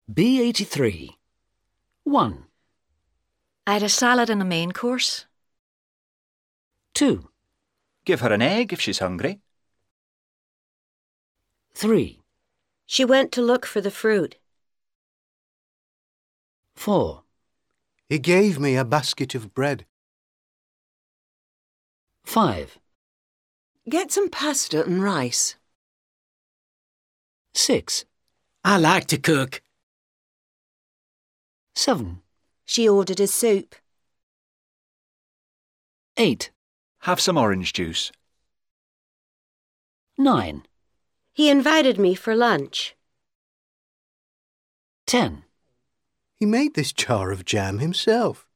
B83. 1, I had a salad and a main course. 2, Give her an egg if she's hungry. 3, She went to look for the fruit. 4, He gave me a basket of bread. 5, Get some pasta and rice. 6, I like to cook. 7, She ordered a soup. 8, Have some orange juice. 9, He invited me for lunch. 10. He made this jar of jam himself.